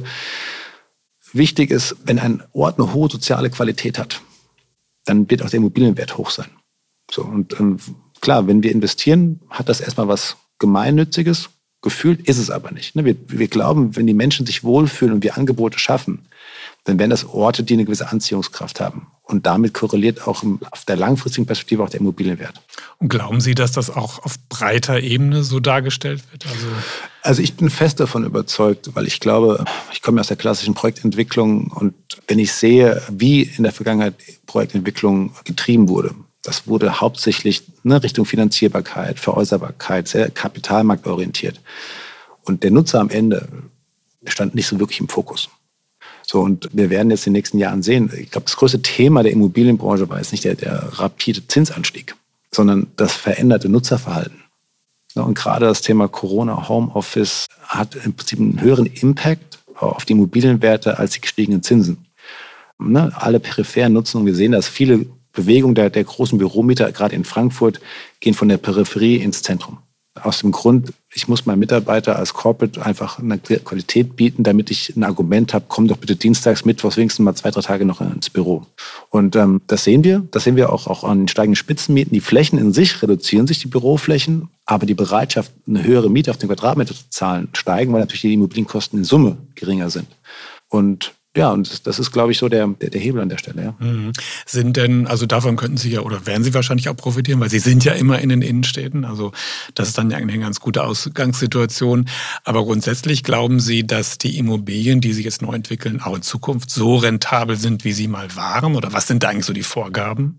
wichtig ist, wenn ein Ort eine hohe soziale Qualität hat, dann wird auch der Immobilienwert hoch sein. So, und klar, wenn wir investieren, hat das erstmal was Gemeinnütziges. Gefühlt ist es aber nicht. Wir glauben, wenn die Menschen sich wohlfühlen und wir Angebote schaffen, dann wären das Orte, die eine gewisse Anziehungskraft haben. Und damit korreliert auch auf der langfristigen Perspektive auch der Immobilienwert. Und glauben Sie, dass das auch auf breiter Ebene so dargestellt wird? Also ich bin fest davon überzeugt, weil ich glaube, ich komme aus der klassischen Projektentwicklung und wenn ich sehe, wie in der Vergangenheit Projektentwicklung getrieben wurde, das wurde hauptsächlich Richtung Finanzierbarkeit, Veräußerbarkeit, sehr kapitalmarktorientiert. Und der Nutzer am Ende stand nicht so wirklich im Fokus. So, und wir werden jetzt in den nächsten Jahren sehen, ich glaube, das größte Thema der Immobilienbranche war jetzt nicht der rapide Zinsanstieg, sondern das veränderte Nutzerverhalten. Und gerade das Thema Corona, Homeoffice hat im Prinzip einen höheren Impact auf die Immobilienwerte als die gestiegenen Zinsen. Alle peripheren Nutzungen, wir sehen das, viele Bewegungen der großen Büromieter, gerade in Frankfurt, gehen von der Peripherie ins Zentrum. Aus dem Grund, ich muss meinem Mitarbeiter als Corporate einfach eine Qualität bieten, damit ich ein Argument habe, komm doch bitte dienstags, mittwochs wenigstens mal 2-3 Tage noch ins Büro. Und das sehen wir auch an den steigenden Spitzenmieten. Die Flächen in sich reduzieren sich, die Büroflächen, aber die Bereitschaft, eine höhere Miete auf den Quadratmeter zu zahlen, steigen, weil natürlich die Immobilienkosten in Summe geringer sind. Und ja, und das ist, glaube ich, so der Hebel an der Stelle. Ja. Sind denn, also davon könnten Sie ja oder werden Sie wahrscheinlich auch profitieren, weil Sie sind ja immer in den Innenstädten. Also das ist dann ja eine ganz gute Ausgangssituation. Aber grundsätzlich glauben Sie, dass die Immobilien, die sich jetzt neu entwickeln, auch in Zukunft so rentabel sind, wie sie mal waren? Oder was sind da eigentlich so die Vorgaben?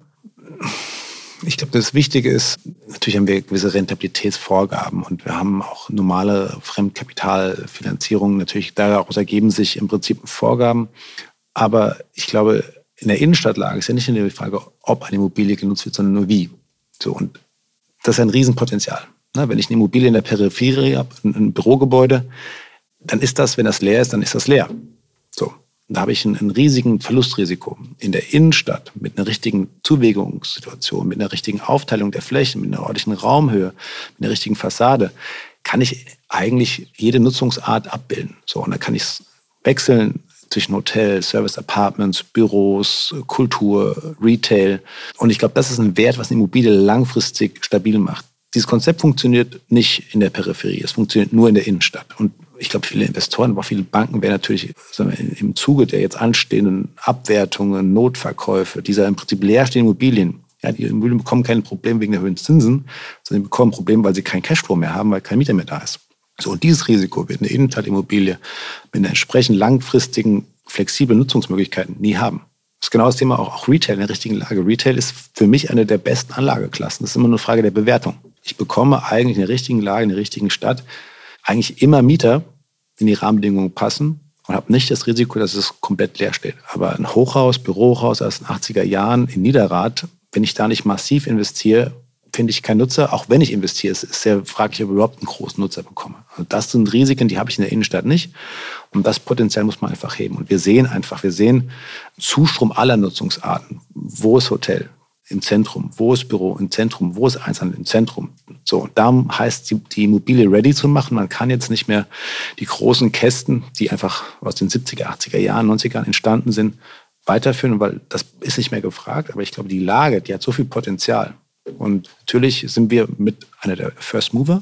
Ich glaube, das Wichtige ist, natürlich haben wir gewisse Rentabilitätsvorgaben und wir haben auch normale Fremdkapitalfinanzierungen. Natürlich daraus ergeben sich im Prinzip Vorgaben. Aber ich glaube, in der Innenstadtlage ist ja nicht nur die Frage, ob eine Immobilie genutzt wird, sondern nur wie. So, und das ist ein Riesenpotenzial. Wenn ich eine Immobilie in der Peripherie habe, ein Bürogebäude, dann ist das, wenn das leer ist, dann ist das leer. So. Da habe ich einen riesigen Verlustrisiko. In der Innenstadt mit einer richtigen Zuwägungssituation, mit einer richtigen Aufteilung der Flächen, mit einer ordentlichen Raumhöhe, mit einer richtigen Fassade, kann ich eigentlich jede Nutzungsart abbilden. So, und dann kann ich wechseln zwischen Hotel, Service Apartments, Büros, Kultur, Retail. Und ich glaube, das ist ein Wert, was eine Immobilie langfristig stabil macht. Dieses Konzept funktioniert nicht in der Peripherie, es funktioniert nur in der Innenstadt. Und ich glaube, viele Investoren, aber auch viele Banken werden natürlich im Zuge der jetzt anstehenden Abwertungen, Notverkäufe, dieser im Prinzip leerstehenden Immobilien, ja, die Immobilien bekommen kein Problem wegen der hohen Zinsen, sondern die bekommen ein Problem, weil sie keinen Cashflow mehr haben, weil kein Mieter mehr da ist. So, und dieses Risiko wird eine Innenstadtimmobilie mit einer entsprechend langfristigen, flexiblen Nutzungsmöglichkeiten nie haben. Das ist genau das Thema auch Retail in der richtigen Lage. Retail ist für mich eine der besten Anlageklassen. Das ist immer nur eine Frage der Bewertung. Ich bekomme eigentlich in der richtigen Lage, in der richtigen Stadt, eigentlich immer Mieter, die in die Rahmenbedingungen passen und habe nicht das Risiko, dass es komplett leer steht. Aber ein Hochhaus, Bürohaus aus den 80er Jahren in Niederrad, wenn ich da nicht massiv investiere, finde ich keinen Nutzer. Auch wenn ich investiere, ist sehr fraglich, ob ich überhaupt einen großen Nutzer bekomme. Also das sind Risiken, die habe ich in der Innenstadt nicht. Und das Potenzial muss man einfach heben. Und wir sehen einen Zustrom aller Nutzungsarten. Wo ist Hotel? Im Zentrum. Wo ist Büro? Im Zentrum. Wo ist Einzelhandel? Im Zentrum. So, und da heißt die Immobilie ready zu machen. Man kann jetzt nicht mehr die großen Kästen, die einfach aus den 70er, 80er Jahren, 90er Jahren entstanden sind, weiterführen, weil das ist nicht mehr gefragt. Aber ich glaube, die Lage, die hat so viel Potenzial. Und natürlich sind wir mit einer der First Mover.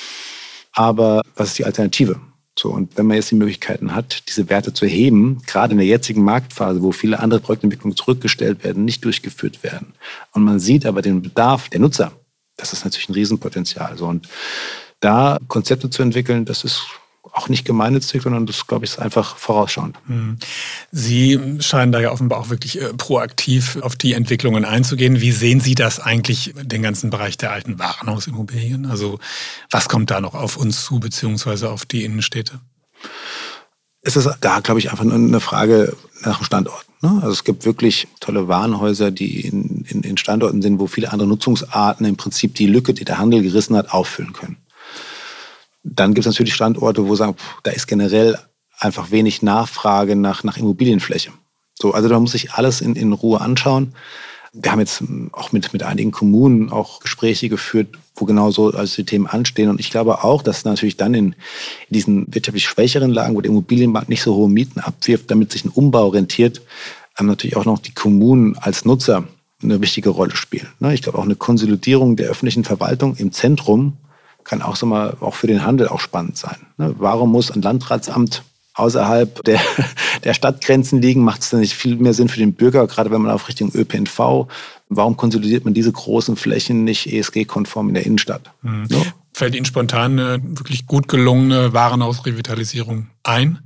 Aber was ist die Alternative? So, und wenn man jetzt die Möglichkeiten hat, diese Werte zu heben, gerade in der jetzigen Marktphase, wo viele andere Projektentwicklungen zurückgestellt werden, nicht durchgeführt werden, und man sieht aber den Bedarf der Nutzer, das ist natürlich ein Riesenpotenzial. So, und da Konzepte zu entwickeln, das ist auch nicht gemeinnützig, sondern das, glaube ich, ist einfach vorausschauend. Sie scheinen da ja offenbar auch wirklich proaktiv auf die Entwicklungen einzugehen. Wie sehen Sie das eigentlich, den ganzen Bereich der alten Warenhausimmobilien? Also was kommt da noch auf uns zu, beziehungsweise auf die Innenstädte? es ist da, glaube ich, einfach nur eine Frage nach dem Standort. Ne? Also es gibt wirklich tolle Warenhäuser, die in Standorten sind, wo viele andere Nutzungsarten im Prinzip die Lücke, die der Handel gerissen hat, auffüllen können. Dann gibt es natürlich Standorte, wo sagen, da ist generell einfach wenig Nachfrage nach Immobilienfläche. So, also da muss sich alles in Ruhe anschauen. Wir haben jetzt auch mit einigen Kommunen auch Gespräche geführt, wo genau so also die Themen anstehen. Und ich glaube auch, dass natürlich dann in diesen wirtschaftlich schwächeren Lagen, wo der Immobilienmarkt nicht so hohe Mieten abwirft, damit sich ein Umbau rentiert, natürlich auch noch die Kommunen als Nutzer eine wichtige Rolle spielen. Ich glaube auch eine Konsolidierung der öffentlichen Verwaltung im Zentrum kann auch so mal auch für den Handel auch spannend sein. Warum muss ein Landratsamt außerhalb der Stadtgrenzen liegen? Macht es dann nicht viel mehr Sinn für den Bürger, gerade wenn man auf Richtung ÖPNV? Warum konsolidiert man diese großen Flächen nicht ESG-konform in der Innenstadt? So? Fällt Ihnen spontan eine wirklich gut gelungene Warenhausrevitalisierung ein?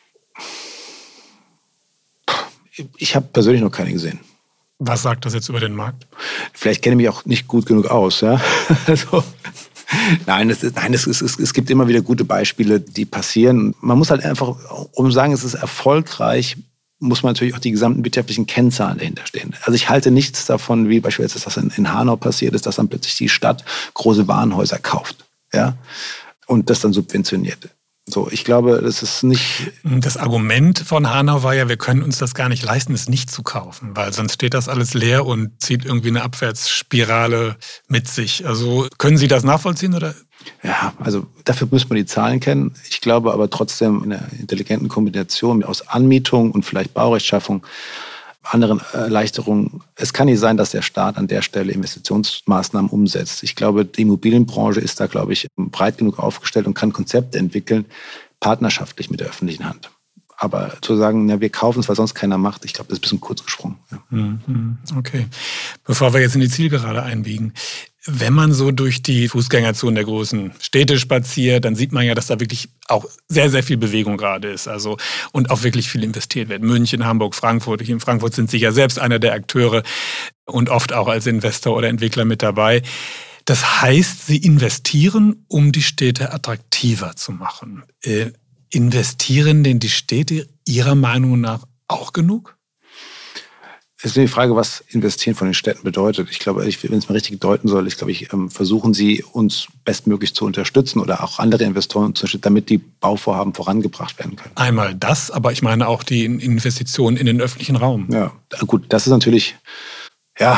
Ich habe persönlich noch keine gesehen. Was sagt das jetzt über den Markt? Vielleicht kenne ich mich auch nicht gut genug aus. Ja? Also, es gibt immer wieder gute Beispiele, die passieren. Man muss halt einfach, um zu sagen, es ist erfolgreich, muss man natürlich auch die gesamten wirtschaftlichen Kennzahlen dahinter stehen. Also ich halte nichts davon, wie beispielsweise das in Hanau passiert ist, dass dann plötzlich die Stadt große Warenhäuser kauft, ja, und das dann subventioniert. So, ich glaube, das ist nicht... Das Argument von Hanau war ja, wir können uns das gar nicht leisten, es nicht zu kaufen, weil sonst steht das alles leer und zieht irgendwie eine Abwärtsspirale mit sich. Also können Sie das nachvollziehen, oder? Ja, also dafür muss man die Zahlen kennen. Ich glaube aber trotzdem in einer intelligenten Kombination aus Anmietung und vielleicht Baurechtschaffung, anderen Erleichterungen. Es kann nicht sein, dass der Staat an der Stelle Investitionsmaßnahmen umsetzt. Ich glaube, die Immobilienbranche ist da, glaube ich, breit genug aufgestellt und kann Konzepte entwickeln, partnerschaftlich mit der öffentlichen Hand. Aber zu sagen, ja, wir kaufen es, weil sonst keiner macht, ich glaube, das ist ein bisschen kurz gesprungen. Ja. Okay. Bevor wir jetzt in die Zielgerade einbiegen, wenn man so durch die Fußgängerzonen der großen Städte spaziert, dann sieht man ja, dass da wirklich auch sehr, sehr viel Bewegung gerade ist. Also, und auch wirklich viel investiert wird. München, Hamburg, Frankfurt. Hier in Frankfurt sind Sie ja selbst einer der Akteure und oft auch als Investor oder Entwickler mit dabei. Das heißt, Sie investieren, um die Städte attraktiver zu machen. Investieren denn die Städte Ihrer Meinung nach auch genug? Es ist die Frage, was Investieren von den Städten bedeutet. Ich glaube, wenn es mal richtig deuten soll, versuchen sie, uns bestmöglich zu unterstützen oder auch andere Investoren zu unterstützen, damit die Bauvorhaben vorangebracht werden können. Einmal das, aber ich meine auch die Investitionen in den öffentlichen Raum. Ja, gut, das ist natürlich, ja...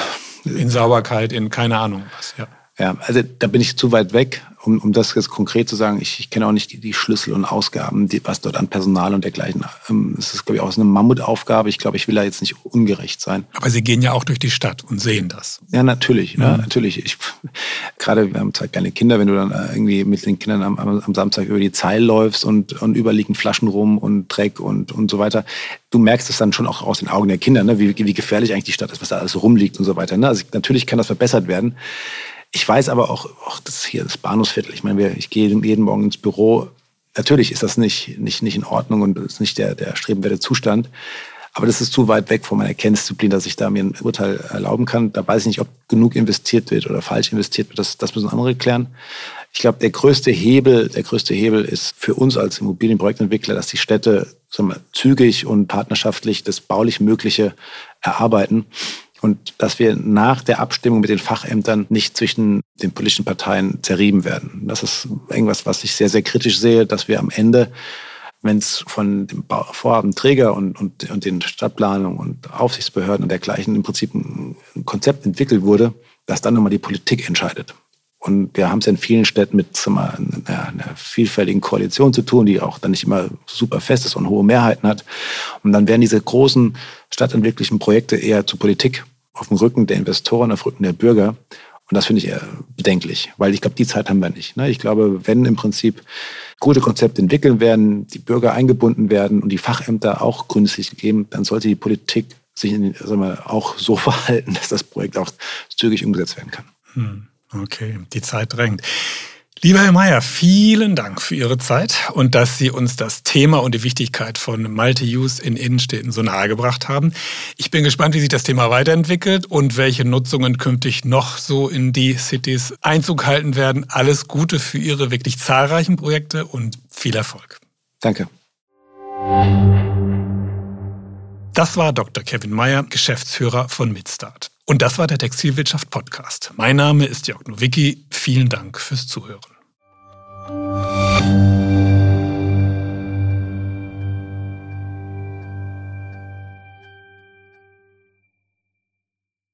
In Sauberkeit, in keine Ahnung was, ja. Ja, also da bin ich zu weit weg, um das jetzt konkret zu sagen. Ich kenne auch nicht die Schlüssel und Ausgaben, was dort an Personal und dergleichen. Das ist, glaube ich, auch so eine Mammutaufgabe. Ich glaube, ich will da jetzt nicht ungerecht sein. Aber Sie gehen ja auch durch die Stadt und sehen das. Ja, natürlich. Ja, natürlich. Gerade wir haben zwei kleine Kinder, wenn du dann irgendwie mit den Kindern am Samstag über die Zeil läufst und überall liegen Flaschen rum und Dreck und so weiter. Du merkst es dann schon auch aus den Augen der Kinder, ne? wie gefährlich eigentlich die Stadt ist, was da alles so rumliegt und so weiter. Ne? Also natürlich kann das verbessert werden. Ich weiß aber auch das hier, das Bahnhofsviertel. Ich meine, ich gehe jeden Morgen ins Büro. Natürlich ist das nicht in Ordnung und das ist nicht der erstrebenswerte Zustand. Aber das ist zu weit weg von meiner Kenntnisdisziplin, dass ich da mir ein Urteil erlauben kann. Da weiß ich nicht, ob genug investiert wird oder falsch investiert wird. Das müssen andere klären. Ich glaube, der größte Hebel ist für uns als Immobilienprojektentwickler, dass die Städte zügig und partnerschaftlich das baulich Mögliche erarbeiten. Und dass wir nach der Abstimmung mit den Fachämtern nicht zwischen den politischen Parteien zerrieben werden. Das ist irgendwas, was ich sehr, sehr kritisch sehe, dass wir am Ende, wenn es von dem Vorhabenträger und den Stadtplanungen und Aufsichtsbehörden und dergleichen im Prinzip ein Konzept entwickelt wurde, dass dann nochmal die Politik entscheidet. Und wir haben es ja in vielen Städten mit einer vielfältigen Koalition zu tun, die auch dann nicht immer super fest ist und hohe Mehrheiten hat. Und dann werden diese großen stadtentwickelnden Projekte eher zur Politik auf dem Rücken der Investoren, auf dem Rücken der Bürger. Und das finde ich eher bedenklich, weil ich glaube, die Zeit haben wir nicht. Ich glaube, wenn im Prinzip gute Konzepte entwickeln werden, die Bürger eingebunden werden und die Fachämter auch grünes Licht geben, dann sollte die Politik sich auch so verhalten, dass das Projekt auch zügig umgesetzt werden kann. Okay, die Zeit drängt. Lieber Herr Meyer, vielen Dank für Ihre Zeit und dass Sie uns das Thema und die Wichtigkeit von Multi-Use in Innenstädten so nahegebracht haben. Ich bin gespannt, wie sich das Thema weiterentwickelt und welche Nutzungen künftig noch so in die Cities Einzug halten werden. Alles Gute für Ihre wirklich zahlreichen Projekte und viel Erfolg. Danke. Das war Dr. Kevin Mayer, Geschäftsführer von Midstart. Und das war der Textilwirtschaft Podcast. Mein Name ist Jörg Nowicki. Vielen Dank fürs Zuhören.